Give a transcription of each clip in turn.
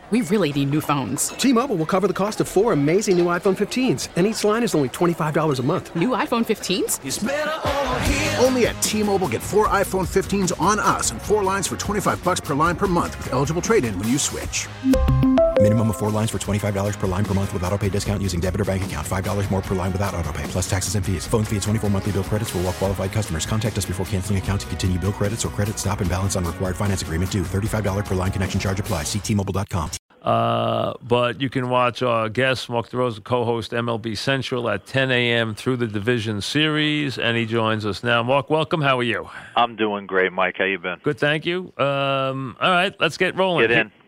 We really need new phones. T-Mobile will cover the cost of 4 amazing new iPhone 15s, and each line is only $25 a month. New iPhone 15s? It's better over here. Only at T-Mobile, get 4 iPhone 15s on us and 4 lines for $25 per line per month with eligible trade-in when you switch. Minimum of 4 lines for $25 per line per month with autopay discount using debit or bank account. $5 more per line without autopay, plus taxes and fees. Phone fee at 24 monthly bill credits for well-qualified customers. Contact us before canceling account to continue bill credits or credit stop and balance on required finance agreement due. $35 per line connection charge applies. See T-Mobile.com. But you can watch our guest, Mark DeRosa, co-host MLB Central at 10 a.m. through the Division Series, and he joins us now. Mark, welcome. How are you? I'm doing great, Mike. How you been? Good, thank you. All right, let's get rolling. Get in.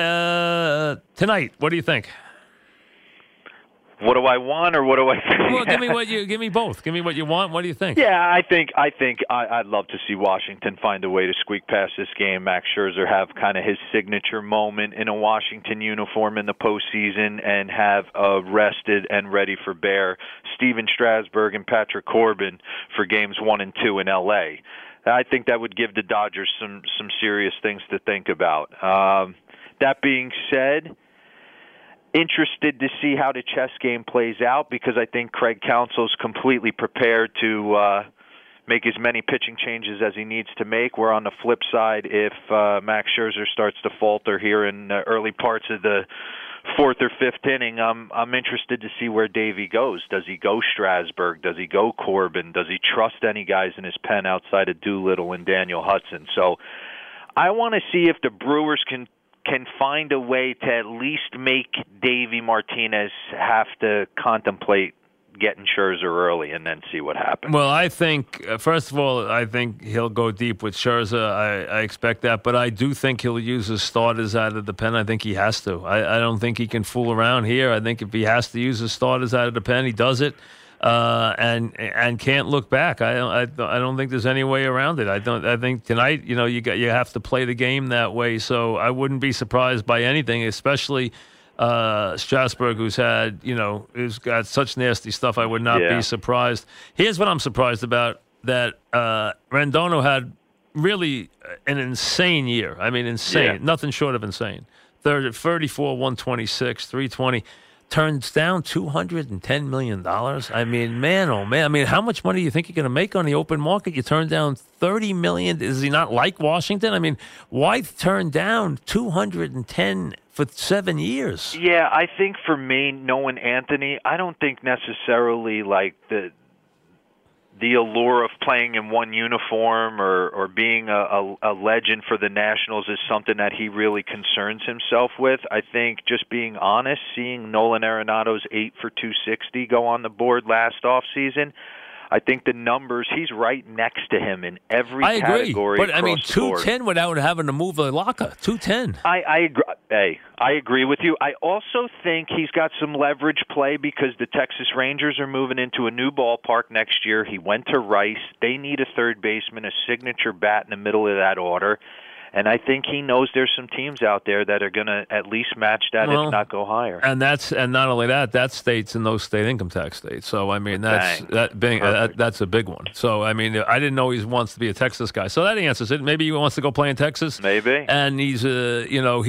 Tonight, what do you think? What do I want, or what do I think? Well, give me both. Give me what you want. What do you think? Yeah, I think I'd love to see Washington find a way to squeak past this game. Max Scherzer have kind of his signature moment in a Washington uniform in the postseason, and have rested and ready for bear Steven Strasburg and Patrick Corbin for games 1 and 2 in L.A. I think that would give the Dodgers some serious things to think about. That being said, interested to see how the chess game plays out, because I think Craig Counsell's completely prepared to make as many pitching changes as he needs to make. Where on the flip side, if Max Scherzer starts to falter here in the early parts of the 4th or 5th inning, I'm interested to see where Davey goes. Does he go Strasburg? Does he go Corbin? Does he trust any guys in his pen outside of Doolittle and Daniel Hudson? So I want to see if the Brewers can find a way to at least make Davey Martinez have to contemplate getting Scherzer early and then see what happens. Well, I think, first of all, I think he'll go deep with Scherzer. I expect that. But I do think he'll use his starters out of the pen. I think he has to. I don't think he can fool around here. I think if he has to use his starters out of the pen, he does it. And can't look back. I don't think there's any way around it. I think tonight, you have to play the game that way. So I wouldn't be surprised by anything, especially Strasburg, who's got such nasty stuff. I would not be surprised. Here's what I'm surprised about: that Rendon had really an insane year. I mean, insane, nothing short of insane. 34, 126, 320. Turns down $210 million. I mean, man, oh man. I mean, how much money do you think you're going to make on the open market? You turn down $30 million. Is he not like Washington? I mean, why turn down $210 for 7 years? Yeah, I think for me, knowing Anthony, I don't think necessarily like the allure of playing in one uniform or being a legend for the Nationals is something that he really concerns himself with. I think just being honest, seeing Nolan Arenado's 8 for 260 go on the board last offseason, I think the numbers, he's right next to him in every category. But I mean, 210 without having to move the locker. 210. I agree. Hey, I agree with you. I also think he's got some leverage play because the Texas Rangers are moving into a new ballpark next year. He went to Rice. They need a third baseman, a signature bat in the middle of that order. And I think he knows there's some teams out there that are going to at least match that, if not go higher. And not only that, that's states in those state income tax states. So I mean, that's a big one. So I mean, I didn't know he wants to be a Texas guy. So that answers it. Maybe he wants to go play in Texas. Maybe. And he's a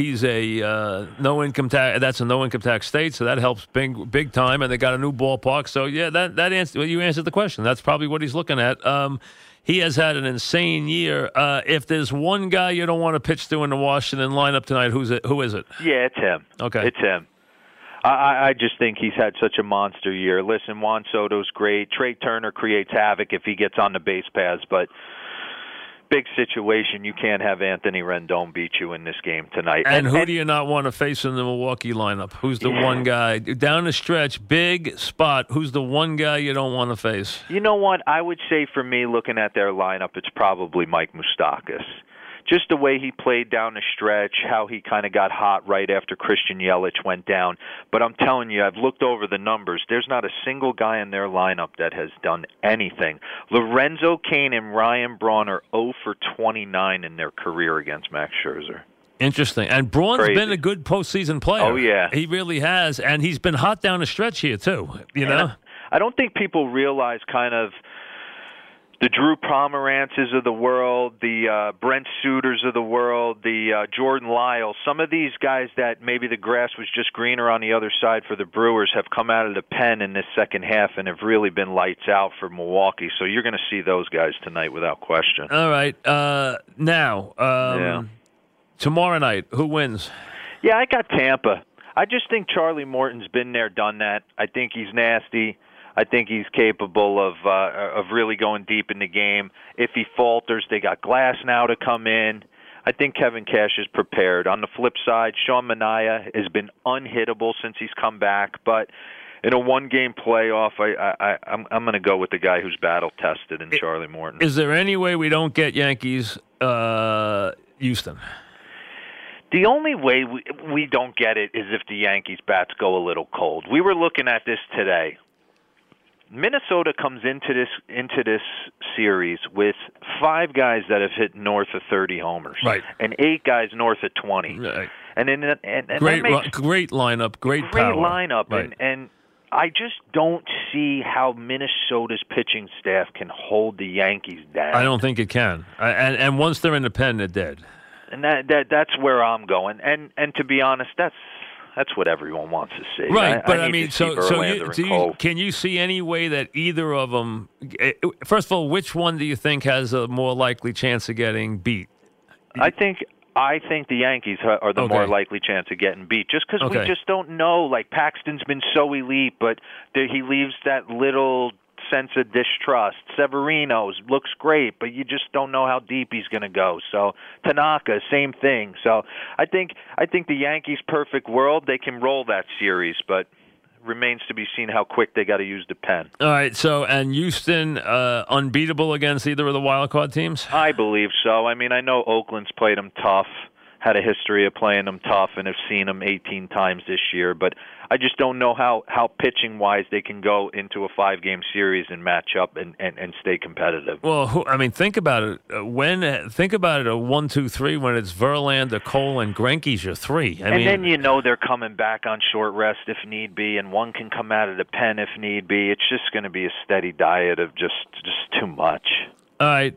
no income tax. That's a no income tax state, so that helps big time. And they got a new ballpark. So yeah, that answer. You answered the question. That's probably what he's looking at. He has had an insane year. If there's one guy you don't want to pitch to in the Washington lineup tonight, who is it? Yeah, it's him. Okay. It's him. I just think he's had such a monster year. Listen, Juan Soto's great. Trey Turner creates havoc if he gets on the base paths, but big situation. You can't have Anthony Rendon beat you in this game tonight. And who do you not want to face in the Milwaukee lineup? Who's the one guy? Down the stretch, big spot. Who's the one guy you don't want to face? You know what? I would say for me, looking at their lineup, it's probably Mike Moustakas. Just the way he played down the stretch, how he kind of got hot right after Christian Yelich went down. But I'm telling you, I've looked over the numbers. There's not a single guy in their lineup that has done anything. Lorenzo Cain and Ryan Braun are 0 for 29 in their career against Max Scherzer. Interesting. And Braun's been a good postseason player. Oh, yeah. He really has. And he's been hot down the stretch here, too. You know? I don't think people realize kind of the Drew Pomerances of the world, the Brent Suters of the world, the Jordan Lyles, some of these guys that maybe the grass was just greener on the other side for the Brewers have come out of the pen in this second half and have really been lights out for Milwaukee. So you're going to see those guys tonight without question. All right. Tomorrow night, who wins? Yeah, I got Tampa. I just think Charlie Morton's been there, done that. I think he's nasty. I think he's capable of really going deep in the game. If he falters, they got Glass now to come in. I think Kevin Cash is prepared. On the flip side, Sean Manaea has been unhittable since he's come back. But in a one-game playoff, I'm going to go with the guy who's battle-tested in Charlie Morton. Is there any way we don't get Yankees Houston? The only way we don't get it is if the Yankees bats go a little cold. We were looking at this today. Minnesota comes into this series with 5 guys that have hit north of 30 homers, right, and 8 guys north of 20. Right. And great lineup, great power. Lineup, right. and I just don't see how Minnesota's pitching staff can hold the Yankees down. I don't think it can. And once they're in the pen, they're dead. And that's where I'm going. And to be honest, that's what everyone wants to see. Right, but I mean, can you see any way that either of them? First of all, which one do you think has a more likely chance of getting beat? I think the Yankees are the more likely chance of getting beat, just because we just don't know. Like Paxton's been so elite, but he leaves that little sense of distrust. Severino's looks great, but you just don't know how deep he's going to go. So Tanaka, same thing. So I think the Yankees' perfect world, they can roll that series, but remains to be seen how quick they got to use the pen. All right. So and Houston unbeatable against either of the wild card teams? I believe so. I mean, I know Oakland's played them tough, had a history of playing them tough, and have seen them 18 times this year, but I just don't know how pitching-wise they can go into a 5-game series and match up and stay competitive. Well, I mean, think about it. Think about it, a 1-2-3 when it's Verlander, Cole, and Greinke's your 3. Then you know they're coming back on short rest if need be, and one can come out of the pen if need be. It's just going to be a steady diet of just too much. All right.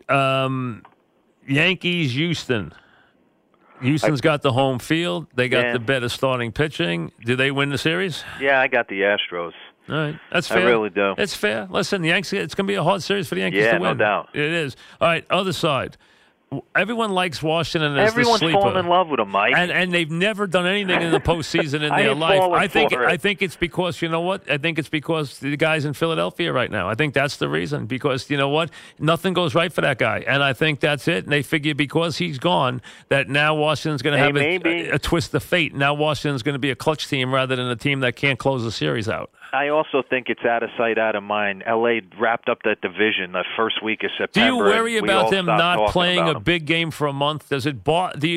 Yankees, Houston. Houston's got the home field. They got the better starting pitching. Do they win the series? Yeah, I got the Astros. All right. That's fair. I really do. It's fair. Listen, the Yankees, it's going to be a hard series for the Yankees to win. Yeah, no doubt. It is. All right, other side. Everyone likes Washington as Everyone's the sleeper. falling in love with him, Mike. And they've never done anything in the postseason in their life. I think it's because, you know what? I think it's because the guy's in Philadelphia right now. I think that's the reason. Because, you know what? Nothing goes right for that guy. And I think that's it. And they figure because he's gone, that now Washington's going to have a twist of fate. Now Washington's going to be a clutch team rather than a team that can't close the series out. I also think it's out of sight, out of mind. L.A. wrapped up that division the first week of September. Do you worry about them not playing a big game for a month? Does it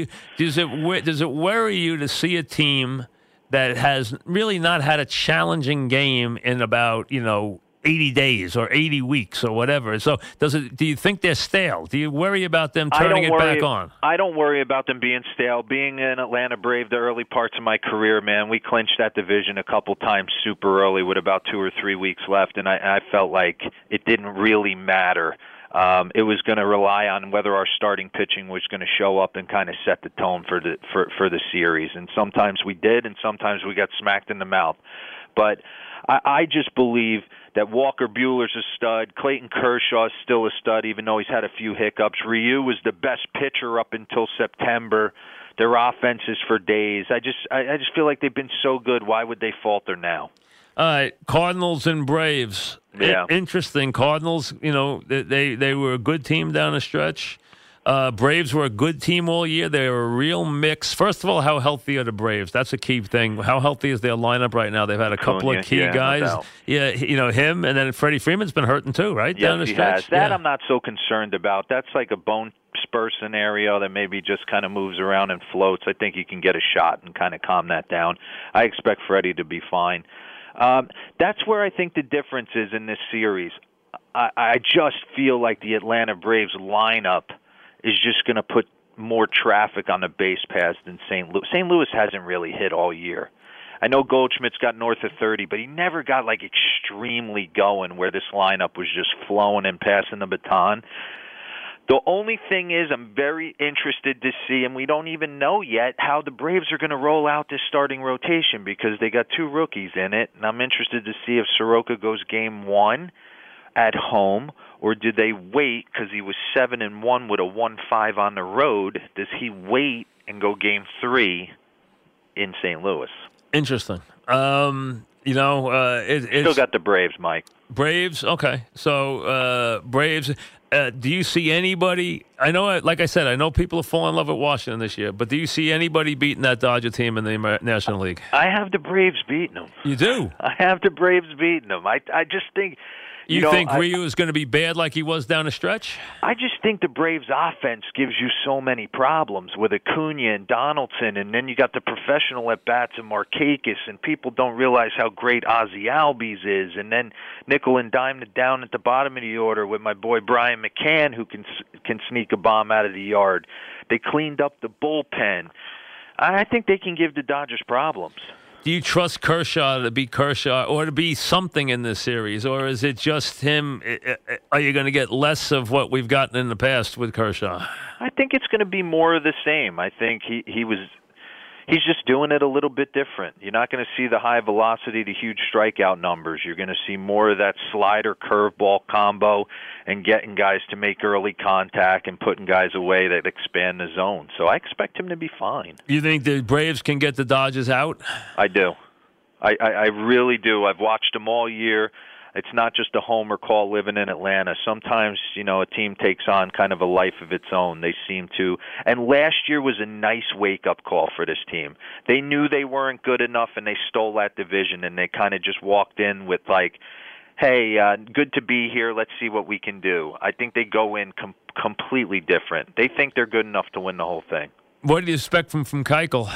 worry you to see a team that has really not had a challenging game in about 80 days or 80 weeks or whatever? So do you think they're stale? Do you worry about them turning it back on? I don't worry about them being stale. Being an Atlanta Brave the early parts of my career, man, we clinched that division a couple times super early with about 2 or 3 weeks left, and I felt like it didn't really matter. It was going to rely on whether our starting pitching was going to show up and kind of set the tone for the series. And sometimes we did, and sometimes we got smacked in the mouth. But I just believe that Walker Buehler's a stud. Clayton Kershaw is still a stud, even though he's had a few hiccups. Ryu was the best pitcher up until September. Their offense is for days. I just feel like they've been so good. Why would they falter now? All right, Cardinals and Braves. Yeah. Interesting. Cardinals, they were a good team down the stretch. Braves were a good team all year. They were a real mix. First of all, how healthy are the Braves? That's a key thing. How healthy is their lineup right now? They've had a couple of key guys. No doubt. Him, and then Freddie Freeman's been hurting too, right? Yes, down the stretch. He has. That I'm not so concerned about. That's like a bone spur scenario that maybe just kind of moves around and floats. I think he can get a shot and kind of calm that down. I expect Freddie to be fine. That's where I think the difference is in this series. I just feel like the Atlanta Braves lineup is just going to put more traffic on the base paths than St. Louis. St. Louis hasn't really hit all year. I know Goldschmidt's got north of 30, but he never got like extremely going where this lineup was just flowing and passing the baton. The only thing is I'm very interested to see, and we don't even know yet, how the Braves are going to roll out this starting rotation because they got 2 rookies in it, and I'm interested to see if Soroka goes game 1 at home, or do they wait because he was 7-1 with a 1.5 on the road? Does he wait and go game 3 in St. Louis? Interesting. It's still got the Braves, Mike. Braves, okay. So Braves. Do you see anybody? I know, like I said, I know people have fallen in love with Washington this year, but do you see anybody beating that Dodger team in the National League? I have the Braves beating them. You do? I have the Braves beating them. I just think. You think Ryu is going to be bad like he was down the stretch? I just think the Braves' offense gives you so many problems with Acuna and Donaldson, and then you got the professional at-bats of Markakis, and people don't realize how great Ozzie Albies is, and then nickel and dime it down at the bottom of the order with my boy Brian McCann, who can sneak a bomb out of the yard. They cleaned up the bullpen. I think they can give the Dodgers problems. Do you trust Kershaw to be Kershaw or to be something in this series, or is it just him? Are you going to get less of what we've gotten in the past with Kershaw? I think it's going to be more of the same. I think he's just doing it a little bit different. You're not going to see the high velocity to huge strikeout numbers. You're going to see more of that slider curveball combo and getting guys to make early contact and putting guys away that expand the zone. So I expect him to be fine. You think the Braves can get the Dodgers out? I do. I really do. I've watched them all year. It's not just a homer call living in Atlanta. Sometimes, a team takes on kind of a life of its own. They seem to. And last year was a nice wake-up call for this team. They knew they weren't good enough, and they stole that division, and they kind of just walked in with like, hey, good to be here. Let's see what we can do. I think they go in completely different. They think they're good enough to win the whole thing. What do you expect from Keuchel?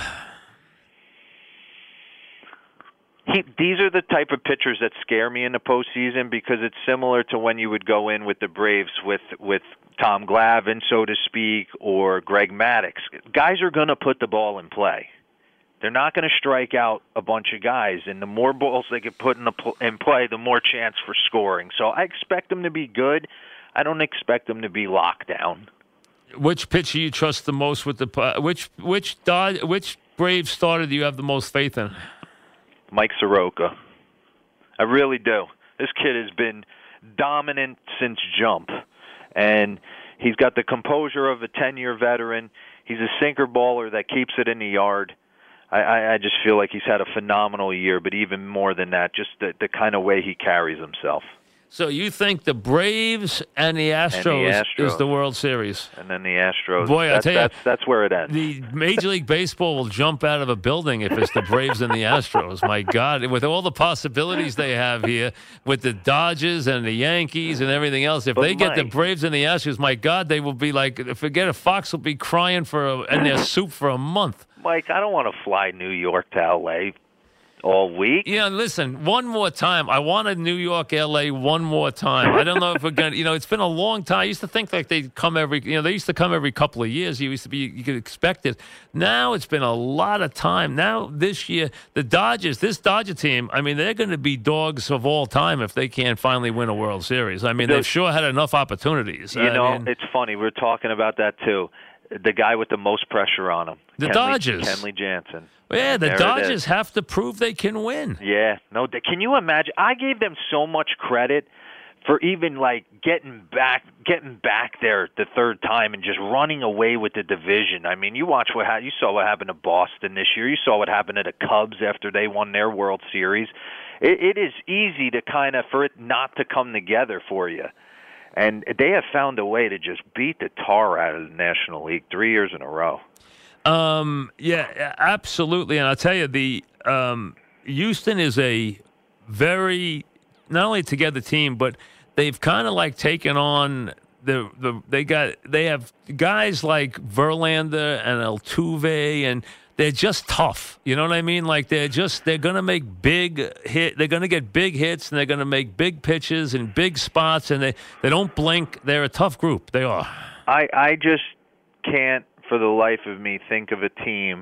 These are the type of pitchers that scare me in the postseason because it's similar to when you would go in with the Braves with Tom Glavine, so to speak, or Greg Maddux. Guys are going to put the ball in play. They're not going to strike out a bunch of guys, and the more balls they get put in play, the more chance for scoring. So I expect them to be good. I don't expect them to be locked down. Which pitcher you trust the most with the which Braves starter do you have the most faith in? Mike Soroka. I really do. This kid has been dominant since jump, and he's got the composure of a 10-year veteran. He's a sinker baller that keeps it in the yard. I just feel like he's had a phenomenal year, but even more than that, just the kind of way he carries himself. So you think the Braves and the Astros is the World Series? And then the Astros. Boy, I tell you, that's where it ends. The Major League Baseball will jump out of a building if it's the Braves and the Astros. My God, with all the possibilities they have here, with the Dodgers and the Yankees and everything else, if they get the Braves and the Astros, my God, they will be like, forget it, Fox will be crying in their soup for a month. Mike, I don't want to fly New York to L.A. all week. Yeah, listen, one more time. I wanted New York, L.A. one more time. I don't know if we're going to, it's been a long time. I used to think like they'd come they used to come every couple of years. You could expect it. Now it's been a lot of time. Now this year, this Dodger team, they're going to be dogs of all time if they can't finally win a World Series. They've sure had enough opportunities. It's funny. We're talking about that too. The guy with the most pressure on him. Dodgers. Kenley Jansen. Yeah, the Dodgers have to prove they can win. Yeah. No, can you imagine? I gave them so much credit for even like getting back there the third time and just running away with the division. You you saw what happened to Boston this year. You saw what happened to the Cubs after they won their World Series. It is easy to for it not to come together for you. And they have found a way to just beat the tar out of the National League 3 years in a row. Yeah, absolutely. And I'll tell you, Houston is a very not only together team, but they've kind of like taken on they have guys like Verlander and Altuve, and they're just tough. You know what I mean? Like they're going to make they're going to get big hits, and they're going to make big pitches in big spots, and they don't blink. They're a tough group. They are. I just can't for the life of me think of a team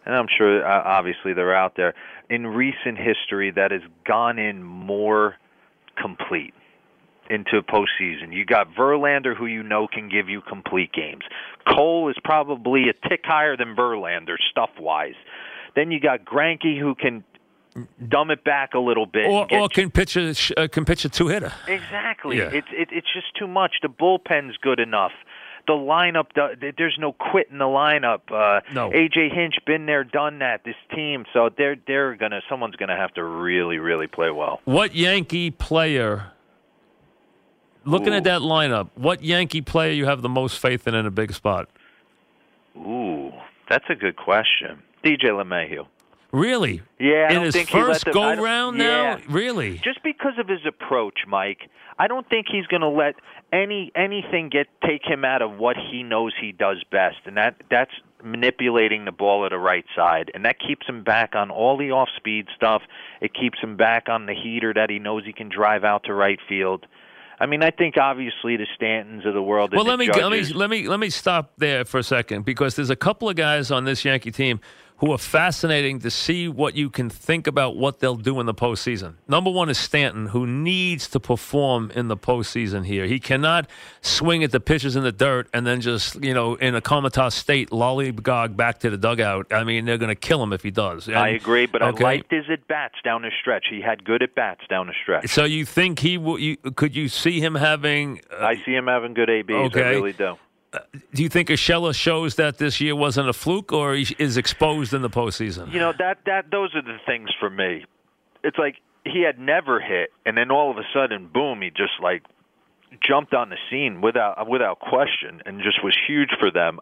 and I'm sure obviously they're out there, in recent history that has gone in more complete into postseason. You got Verlander, who you know can give you complete games. Cole is probably a tick higher than Verlander stuff-wise. Then you got Greinke, who can dumb it back a little bit, or can pitch a two-hitter. Exactly. Yeah. It's just too much. The bullpen's good enough. The lineup, there's no quit in the lineup. No. A.J. Hinch been there, done that. This team, so someone's gonna have to really, really play well. What Yankee player? Looking at that lineup, what Yankee player you have the most faith in a big spot? Ooh, that's a good question. DJ LeMahieu. Really? Yeah, in his first go-round now? Really? Just because of his approach, Mike, I don't think he's going to let anything take him out of what he knows he does best, and that's manipulating the ball at the right side, and that keeps him back on all the off-speed stuff. It keeps him back on the heater that he knows he can drive out to right field. I mean, I think obviously the Stantons of the world. Well, let me stop there for a second, because there's a couple of guys on this Yankee team who are fascinating to see what you can think about what they'll do in the postseason. Number one is Stanton, who needs to perform in the postseason here. He cannot swing at the pitches in the dirt and then just, in a comatose state, lollygog back to the dugout. I mean, they're going to kill him if he does. I agree, but okay. I liked his at-bats down the stretch. He had good at-bats down the stretch. So you think could you see him having... I see him having good ABs, okay. I really do. Do you think Urshela shows that this year wasn't a fluke, or he is exposed in the postseason? Those are the things for me. It's like he had never hit, and then all of a sudden, boom, he just jumped on the scene without question, and just was huge for them.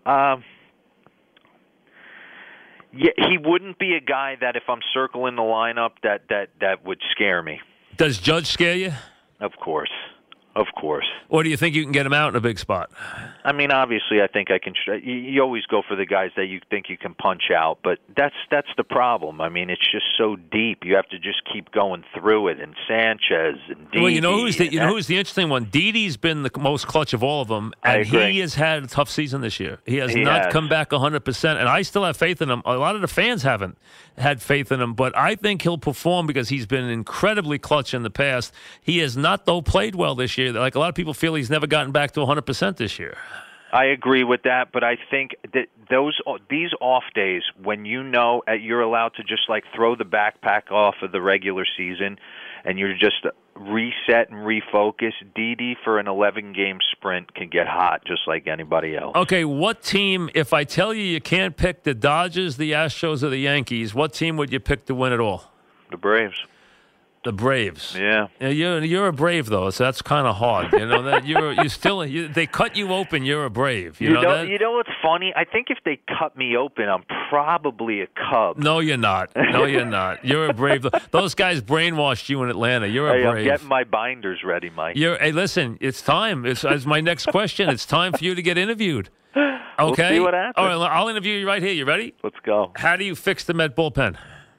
He wouldn't be a guy that if I'm circling the lineup that would scare me. Does Judge scare you? Of course. Or do you think you can get him out in a big spot? I mean, obviously, I think I can. You always go for the guys that you think you can punch out, but that's the problem. I mean, it's just so deep. You have to just keep going through it. And Sanchez and Didi. Well, who's the interesting one? Didi's been the most clutch of all of them, and he has had a tough season this year. He has not come back 100%, and I still have faith in him. A lot of the fans haven't had faith in him, but I think he'll perform because he's been incredibly clutch in the past. He has not, though, played well this year. Like a lot of people feel he's never gotten back to 100% this year. I agree with that, but I think that these off days when you're allowed to just throw the backpack off of the regular season and you're just reset and refocus, Didi for an 11-game sprint can get hot just like anybody else. Okay, what team, if I tell you can't pick the Dodgers, the Astros, or the Yankees, what team would you pick to win it all? The Braves. The Braves. Yeah. You're a Brave though, so that's kind of hard. That they cut you open. You're a Brave. You know what's funny? I think if they cut me open, I'm probably a Cub. No, you're not. You're a Brave. Those guys brainwashed you in Atlanta. You're a Brave. I'm getting my binders ready, Mike. Hey, listen, it's time. It's my next question. It's time for you to get interviewed. Okay. We'll see what happens. All right, I'll interview you right here. You ready? Let's go. How do you fix the Met bullpen?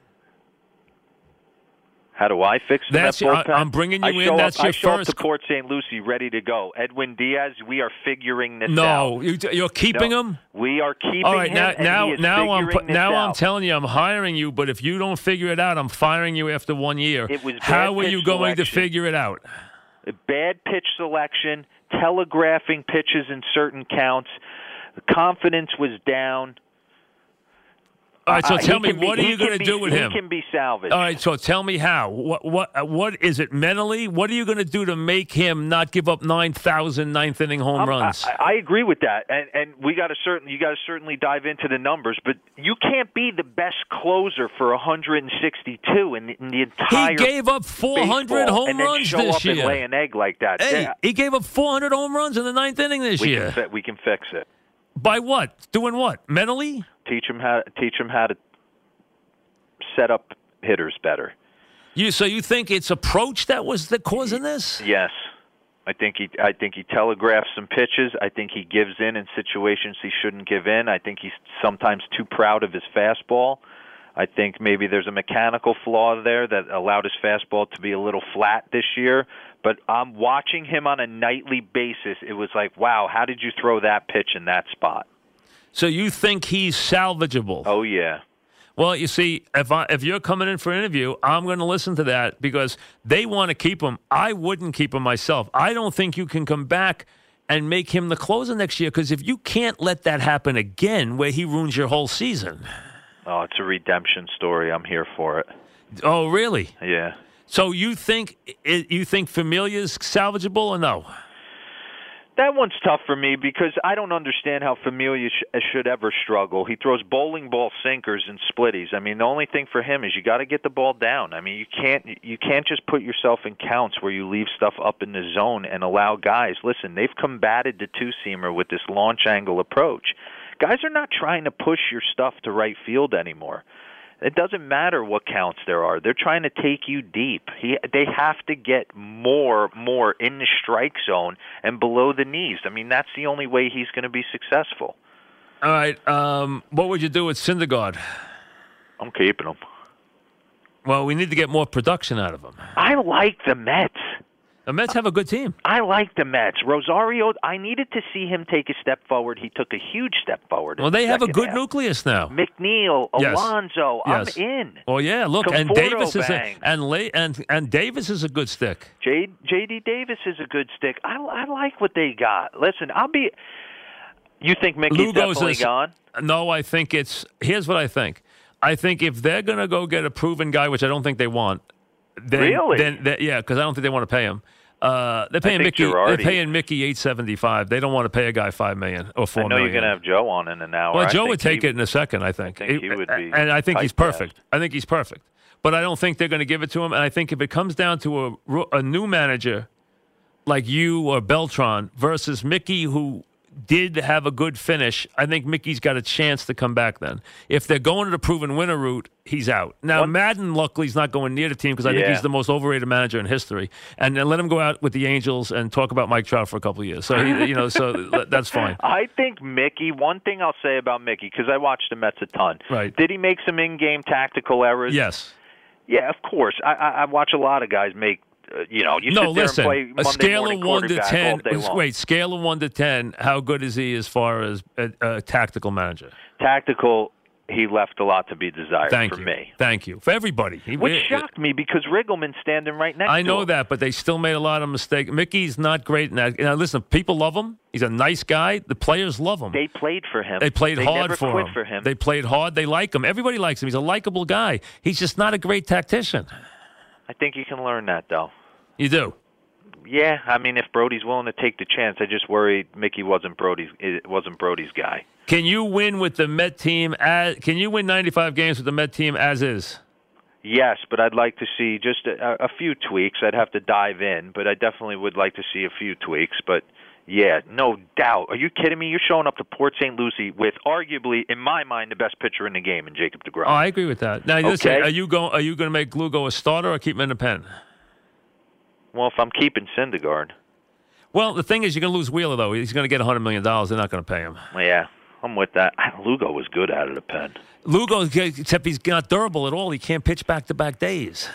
How do I fix that bullpen? I'm bringing you in. That's your first. I show up first. to Port St. Lucie ready to go. Edwin Diaz, we are figuring this out. No, you're keeping him? We are keeping All right, him, I'm telling you, I'm hiring you, but if you don't figure it out, I'm firing you after 1 year. It was How are you going to figure it out? Bad pitch selection, telegraphing pitches in certain counts. The confidence was down. All right, so tell me, what are you going to do with him? He can be salvaged. All right, so tell me how. What is it mentally? What are you going to do to make him not give up 9,000 ninth-inning home runs? I agree with that, and you got to certainly dive into the numbers. But you can't be the best closer for 162 in the entire. He gave up 400 home runs this year. And then show up and lay an egg like that. Hey, he gave up 400 home runs in the ninth inning this year. We can fix it. By what? Doing what? Mentally? Teach him how to set up hitters better. So you think it's approach that was the cause of this? Yes, I think he telegraphs some pitches. I think he gives in situations he shouldn't give in. I think he's sometimes too proud of his fastball. I think maybe there's a mechanical flaw there that allowed his fastball to be a little flat this year. But I'm watching him on a nightly basis. It was like, wow, how did you throw that pitch in that spot? So you think he's salvageable? Oh, yeah. Well, you see, if you're coming in for an interview, I'm going to listen to that because they want to keep him. I wouldn't keep him myself. I don't think you can come back and make him the closer next year because if you can't let that happen again where he ruins your whole season. Oh, it's a redemption story. I'm here for it. Oh, really? Yeah. So you think Familia's salvageable or no? That one's tough for me because I don't understand how Familia should ever struggle. He throws bowling ball sinkers and splitties. I mean, the only thing for him is you got to get the ball down. I mean, you can't just put yourself in counts where you leave stuff up in the zone and allow guys. Listen, they've combated the two-seamer with this launch angle approach. Guys are not trying to push your stuff to right field anymore. It doesn't matter what counts there are. They're trying to take you deep. They have to get more in the strike zone and below the knees. I mean, that's the only way he's going to be successful. All right. What would you do with Syndergaard? I'm keeping him. Well, we need to get more production out of him. I like the Mets. The Mets have a good team. I like the Mets. Rosario, I needed to see him take a step forward. He took a huge step forward. Well, they have a good half. nucleus now. McNeil, Yes. Alonso, Yes. I'm in. Oh yeah, look, Conforto and Davis is bang. and Davis is a good stick. J.D. Davis is a good stick. I like what they got. Listen, You think Mickey's Lugo's definitely gone? No, I think here's what I think. I think if they're going to go get a proven guy, which I don't think they want, Really? Then because I don't think they want to pay him. They're paying Mickey. Girardi. They're paying Mickey $875. They don't want to pay a guy $5 million or $4 million. I know you're going to have Joe on in an hour. Well, Joe would take it in a second. I think. I think he would be. And I think he's typecast. perfect. I think he's perfect. But I don't think they're going to give it to him. And I think if it comes down to a new manager like you or Beltran versus Mickey, who did have a good finish, I think Mickey's got a chance to come back then. If they're going to the proven winner route, he's out. Now, Madden, luckily, is not going near the team because I think he's the most overrated manager in history. And then let him go out with the Angels and talk about Mike Trout for a couple of years. So, so that's fine. I think Mickey, one thing I'll say about Mickey, because I watched the Mets a ton. Right. Did he make some in-game tactical errors? Yes. Yeah, of course. I watch a lot of guys make you sit there listen, and play Monday a scale morning of 1 to quarterback 10. all day long. Wait, scale of 1 to 10. How good is he as far as a tactical manager? Tactical, he left a lot to be desired Thank for you. me. Thank you. For everybody. Which shocked me because Riggleman's standing right next to him. I know that, but they still made a lot of mistakes. Mickey's not great in that. Now, listen, people love him. He's a nice guy. The players love him. They played for him. They played hard never for quit him. for him. They played hard. They like him. Everybody likes him. He's a likable guy. He's just not a great tactician. I think you can learn that, though. You do? Yeah, I mean, if Brody's willing to take the chance, I just worried Mickey wasn't Brody's guy. Can you win with the Met team? Can you win 95 games with the Met team as is? Yes, but I'd like to see just a few tweaks. I'd have to dive in, but I definitely would like to see a few tweaks. But yeah, no doubt. Are you kidding me? You're showing up to Port St. Lucie with arguably, in my mind, the best pitcher in the game in Jacob deGrom. Oh, I agree with that. Now, listen, are you going to make Lugo a starter or keep him in the pen? Well, if I'm keeping Syndergaard. Well, the thing is, you're going to lose Wheeler, though. He's going to get $100 million. They're not going to pay him. Yeah, I'm with that. Lugo was good out of the pen. Lugo, except he's not durable at all. He can't pitch back-to-back days.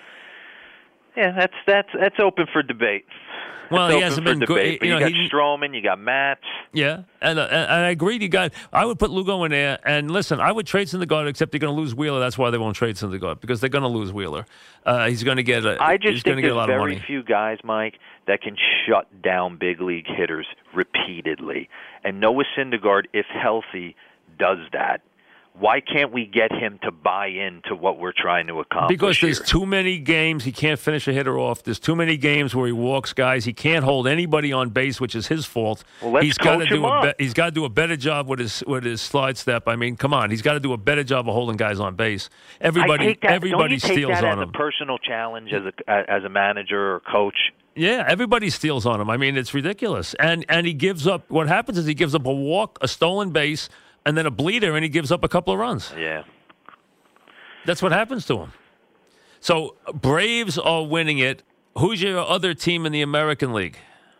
Yeah, that's open for debate. Well, he hasn't been good. You got Stroman, you got Matt. Yeah, and I agree. I would put Lugo in there. And listen, I would trade Syndergaard, except they're going to lose Wheeler. That's why they won't trade Syndergaard, because they're going to lose Wheeler. He's going to get I just think a lot there's of money. very few guys, Mike, that can shut down big league hitters repeatedly. And Noah Syndergaard, if healthy, does that. Why can't we get him to buy into what we're trying to accomplish? Because there's here? too many games he can't finish a hitter off. There's too many games where he walks guys. He can't hold anybody on base, which is his fault. Well, let's coach him up. He's got to do a better job with his slide step. I mean, come on, he's got to do a better job of holding guys on base. Everybody steals that on as him. A personal challenge as a manager or coach. Yeah, everybody steals on him. I mean, it's ridiculous. And he gives up. What happens is he gives up a walk, a stolen base, and then a bleeder, and he gives up a couple of runs. Yeah. That's what happens to him. So Braves are winning it. Who's your other team in the American League?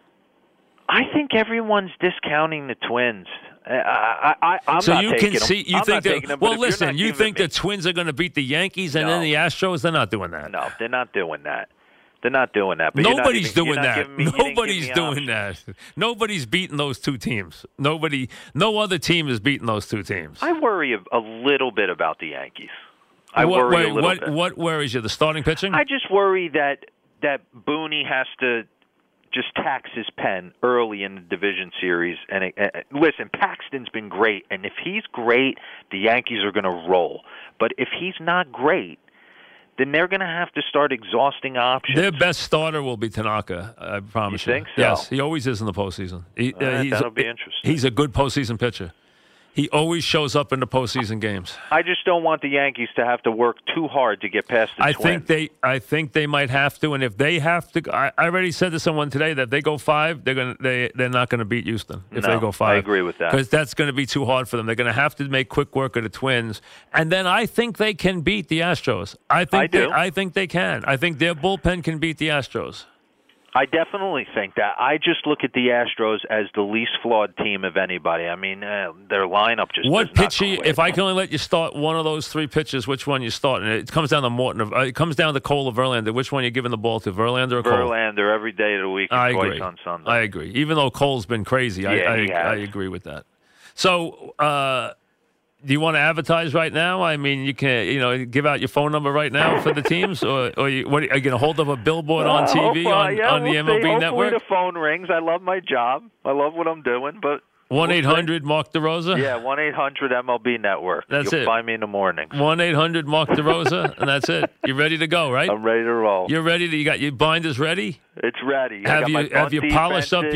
I think everyone's discounting the Twins. I'm so not you taking can see. them. You I'm think not taking them, but well, if you're listen. not You giving think me- the Twins are going to beat the Yankees and No. then the Astros? They're not doing that. No, they're not doing that. They're not doing that. But Nobody's you're doing not that. giving me- Nobody's doing that. Nobody's beating those two teams. No other team is beating those two teams. I worry a little bit about the Yankees. I worry a little bit. What worries you? The starting pitching? I just worry that Booney has to just tax his pen early in the division series. And listen, Paxton's been great, and if he's great, the Yankees are going to roll. But if he's not great, then they're going to have to start exhausting options. Their best starter will be Tanaka, I promise you. You think so? Yes, he always is in the postseason. That'll be interesting. He's a good postseason pitcher. He always shows up in the postseason games. I just don't want the Yankees to have to work too hard to get past the Twins. I think they might have to, and if they have to, I already said to someone today that if they go 5, they're not going to beat Houston if they go 5. I agree with that, because that's going to be too hard for them. They're going to have to make quick work of the Twins, and then I think they can beat the Astros. I think they can. I think their bullpen can beat the Astros. I definitely think that. I just look at the Astros as the least flawed team of anybody. I mean, their lineup just what does pitcher? not If I can only let you start one of those 3 pitches, which one you start? And it comes down to Morton. It comes down to Cole or Verlander. Which one you giving the ball to, Verlander or Cole? Verlander every day of the week and twice on Sunday. I agree. Even though Cole's been crazy, I agree with that. So, do you want to advertise right now? I mean, you can, give out your phone number right now for the teams, or are you going to hold up a billboard on TV on the MLB Network? Hopefully the phone rings. I love my job. I love what I'm doing, but 1-800-Mark DeRosa? Yeah, 1-800-MLB Network. That's You'll it. find me in the morning. 1-800-Mark DeRosa, and that's it. You're ready to go, right? I'm ready to roll. You're ready. You got your binders ready? It's ready. Have you polished up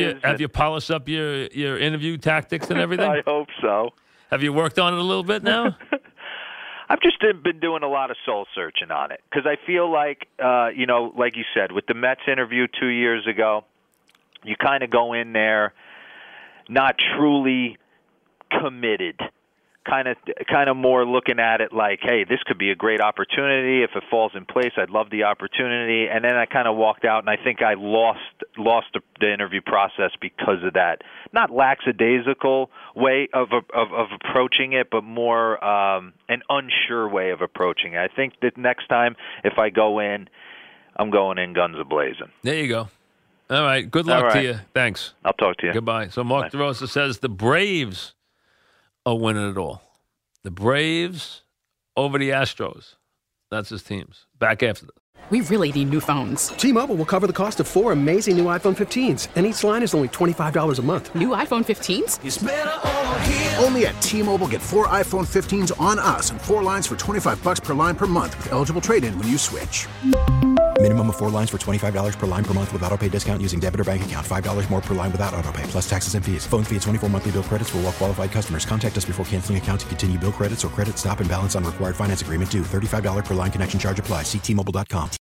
your interview tactics and everything? I hope so. Have you worked on it a little bit now? I've just been doing a lot of soul searching on it because I feel like, like you said, with the Mets interview 2 years ago, you kind of go in there not truly committed, kind of more looking at it like, hey, this could be a great opportunity. If it falls in place, I'd love the opportunity. And then I kind of walked out, and I think I lost the interview process because of that. Not lackadaisical way of approaching it, but more an unsure way of approaching it. I think that next time, if I go in, I'm going in guns a-blazing. There you go. All right. Good luck to you. Thanks. I'll talk to you. Goodbye. So Mark DeRosa says the Braves are winning it all. The Braves over the Astros. That's his teams. Back after this. We really need new phones. T-Mobile will cover the cost of 4 amazing new iPhone 15s, and each line is only $25 a month. New iPhone 15s? It's better over here. Only at T-Mobile, get 4 iPhone 15s on us and 4 lines for $25 per line per month with eligible trade-in when you switch. Minimum of 4 lines for $25 per line per month with autopay discount using debit or bank account. $5 more per line without autopay, plus taxes and fees. Phone fee at 24 monthly bill credits for well-qualified customers. Contact us before canceling account to continue bill credits or credit stop and balance on required finance agreement due. $35 per line connection charge applies. See T-Mobile.com.